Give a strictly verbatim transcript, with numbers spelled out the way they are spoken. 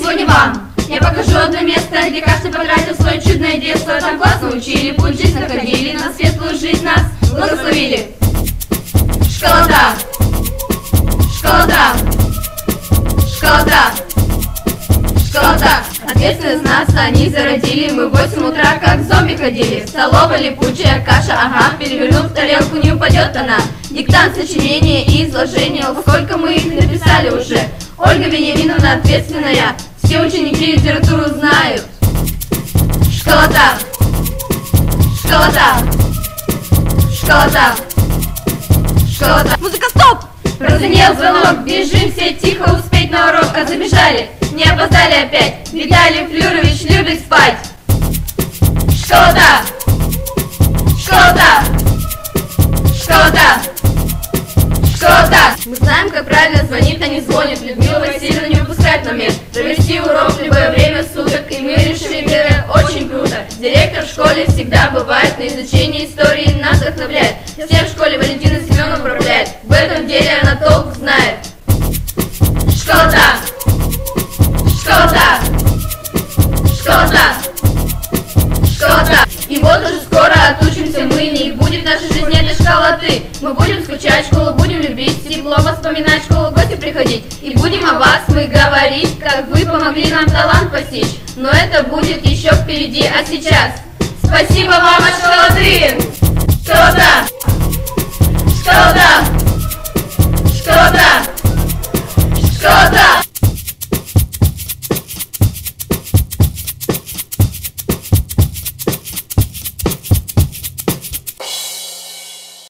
сегодня вам я покажу одно место, где каждый потратил свое чудное детство. Там классно учили, путь жизнь находили, на светлую жизнь нас благословили. Школота, школота, школота, школота. Ответственность нас они зародили. Мы в восемь утра как зомби ходили. В столовой липучая каша, ага. Перевернув тарелку, не упадет она. Диктант, сочинение и изложение. Сколько мы их написали уже. Ольга Вениаминовна ответственная. Все ученики литературу знают. Школота, школота, школота, школота. Музыка, стоп! Прозвенел звонок, бежим все тихо успеть на урок. А забежали, не опоздали опять. Виталий Флюрович любит спать. Школота, школота, школота, школота. Мы знаем, как правильно звонит, а не звонит. Людмила Васильевна не выпускает момент. Провести урок в любое время суток, и мы решили, это очень круто. Директор в школе всегда бывает, на изучение истории нас вдохновляет. Всем в школе Валентина Семенова управляет, в этом деле она толк знает. Школота, школота, школота, школота. И вот уже скоро отучимся мы, не будет в нашей жизни этой школоты. Мы будем скучать, школу будем любить, тепло вспоминать, школу в гости приходить. И будем о вас мы говорить, как вы помогли нам талант постичь. Но это будет еще впереди, а сейчас спасибо вам от школоты! Школота!